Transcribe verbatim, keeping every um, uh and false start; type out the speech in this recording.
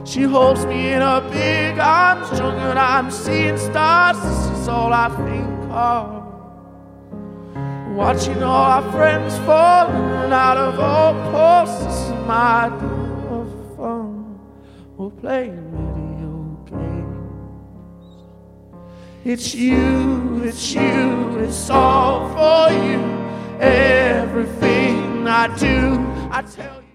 She holds me in her big arms, drunk and I'm seeing stars. This is all I think of. Watching all our friends falling out of all posts. This is my idea of fun. We're playing video games. It's you, it's you, it's all for you. Everything I do, I tell you.